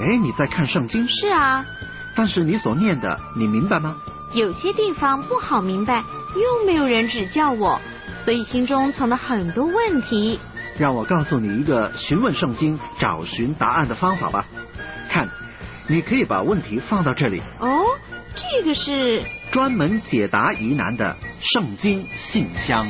为你在看圣经。 是啊。 但是你所念的，你明白吗？ 有些地方不好明白，又没有人指教我，所以心中存了很多问题。 让我告诉你一个询问圣经、找寻答案的方法吧。看，你可以把问题放到这里。 哦，这个是专门解答疑难的圣经信箱。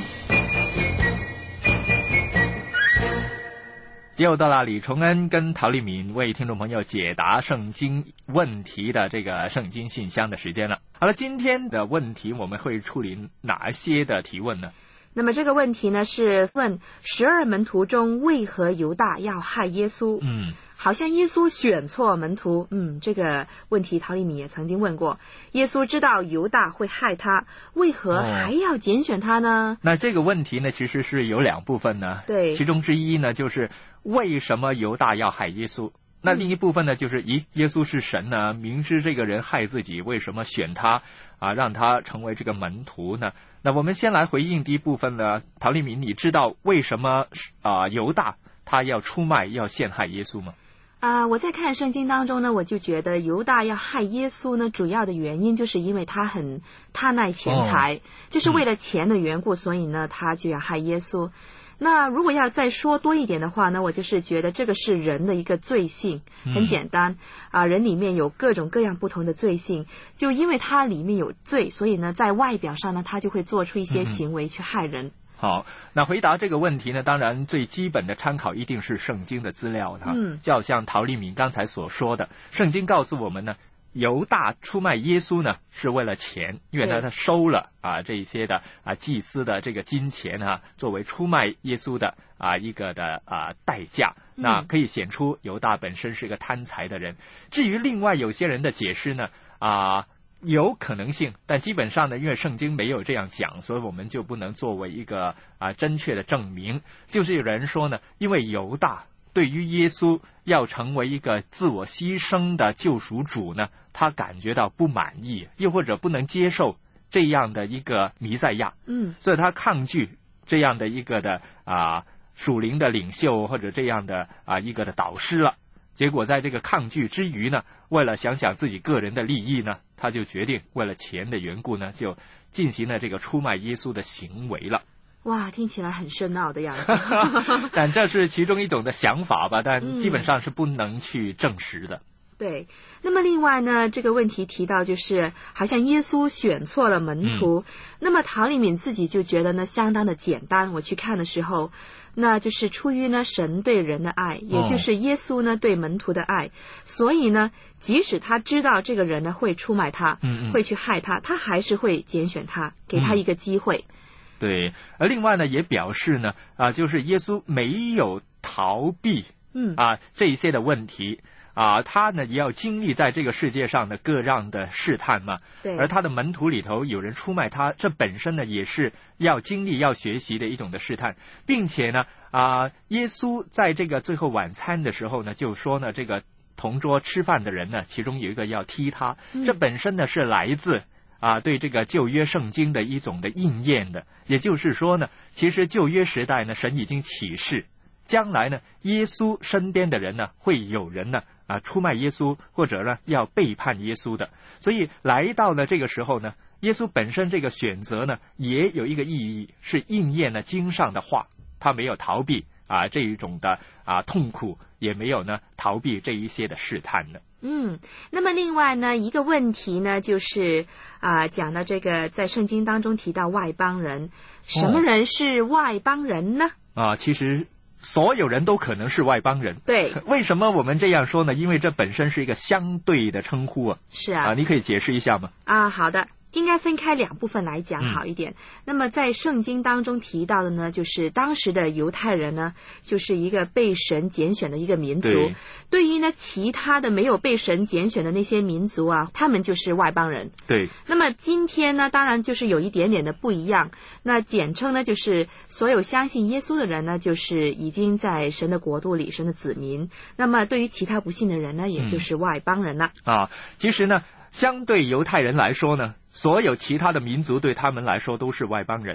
又到了李崇恩跟陶丽敏为听众朋友解答圣经问题的这个圣经信箱的时间了。好了，今天的问题我们会处理哪些的提问呢？ 那么这个问题呢，是问12门徒中为何犹大要害耶稣？好像耶稣选错门徒。这个问题陶丽敏也曾经问过。耶稣知道犹大会害他，为何还要拣选他呢？ 那这个问题呢，其实是有两部分呢。 对， 其中之一呢，就是为什么犹大要害耶稣？那另一部分呢，就是耶稣是神呢，明知这个人害自己，为什么选他让他成为这个门徒呢？那我们先来回应第一部分呢。陶丽敏，你知道为什么犹大他要出卖要陷害耶稣吗？ 我在看圣经当中呢，我就觉得犹大要害耶稣呢，主要的原因就是因为他很贪爱钱财，就是为了钱的缘故，所以呢他就要害耶稣。那如果要再说多一点的话呢，我就是觉得这个是人的一个罪性，很简单人里面有各种各样不同的罪性，就因为他里面有罪，所以呢在外表上呢他就会做出一些行为去害人。 好，那回答这个问题呢，当然最基本的参考一定是圣经的资料就好像陶丽敏刚才所说的，圣经告诉我们呢，犹大出卖耶稣呢是为了钱，因为他收了这些的祭司的这个金钱作为出卖耶稣的一个的代价，那可以显出犹大本身是一个贪财的人。至于另外有些人的解释呢有可能性，但基本上呢，因为圣经没有这样讲，所以我们就不能作为一个正确的证明。就是有人说呢，因为犹大对于耶稣要成为一个自我牺牲的救赎主呢，他感觉到不满意，又或者不能接受这样的一个弥赛亚，所以他抗拒这样的一个的属灵的领袖或者这样的一个的导师了。结果在这个抗拒之余呢，为了想自己个人的利益呢，他就决定为了钱的缘故呢，就进行了这个出卖耶稣的行为了。 哇，听起来很深奥的样子。 但这是其中一种的想法吧，但基本上是不能去证实的。 对，那么另外呢，这个问题提到就是好像耶稣选错了门徒，那么陶丽敏自己就觉得呢相当的简单。我去看的时候，那就是出于呢神对人的爱，也就是耶稣呢对门徒的爱，所以呢即使他知道这个人呢会出卖他，会去害他，他还是会拣选他，给他一个机会。 对，而另外呢也表示呢就是耶稣没有逃避这一些的问题他呢也要经历在这个世界上的各样的试探嘛。 对。 而他的门徒里头有人出卖他，这本身呢也是要经历要学习的一种的试探，并且呢耶稣在这个最后晚餐的时候呢就说呢，这个同桌吃饭的人呢其中有一个要踢他，这本身呢是来自对这个旧约圣经的一种的应验的。也就是说呢，其实旧约时代呢神已经启示将来呢耶稣身边的人呢会有人呢出卖耶稣，或者呢要背叛耶稣的。所以来到了这个时候呢，耶稣本身这个选择呢也有一个意义，是应验了经上的话，他没有逃避这一种的痛苦，也没有呢逃避这一些的试探的。 那么另外呢一个问题呢就是讲到这个在圣经当中提到外邦人，什么人是外邦人呢？ 其实所有人都可能是外邦人。 对。 为什么我们这样说呢？因为这本身是一个相对的称呼是你可以解释一下吗？ 好的，应该分开两部分来讲好一点。那么在圣经当中提到的呢，就是当时的犹太人呢，就是一个被神拣选的一个民族。对于呢其他的没有被神拣选的那些民族他们就是外邦人。 对。 那么今天呢，当然就是有一点点的不一样。那简称呢，就是所有相信耶稣的人呢，就是已经在神的国度里，神的子民。那么对于其他不信的人呢，也就是外邦人了。 其实呢，相对犹太人来说呢，所有其他的民族对他们来说都是外邦人。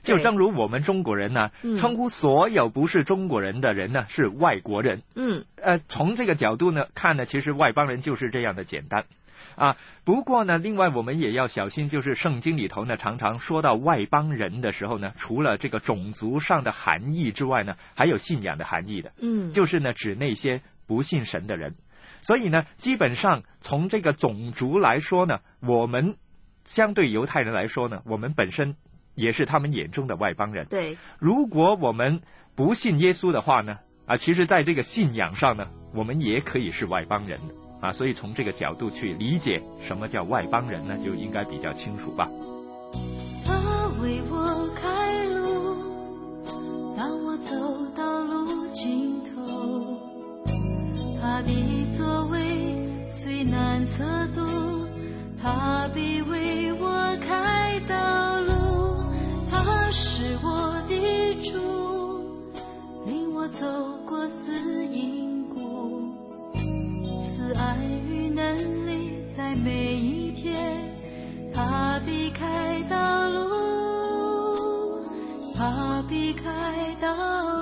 就正如我们中国人呢，称呼所有不是中国人的人呢是外国人。从这个角度呢看呢，其实外邦人就是这样的简单。不过呢，另外我们也要小心，就是圣经里头呢常常说到外邦人的时候呢，除了这个种族上的含义之外呢，还有信仰的含义的。就是呢指那些不信神的人。所以呢，基本上从这个种族来说呢，我们相对犹太人来说呢，我们本身也是他们眼中的外邦人。 对， 如果我们不信耶稣的话呢，其实在这个信仰上呢，我们也可以是外邦人的。所以从这个角度去理解什么叫外邦人呢，就应该比较清楚吧。 他为我开路，当我走到路尽头，他的座位虽难测度，他必为我开道路。他是我的主，领我走过死荫谷，慈爱与能力在每一天，他必开道路，他必开道路。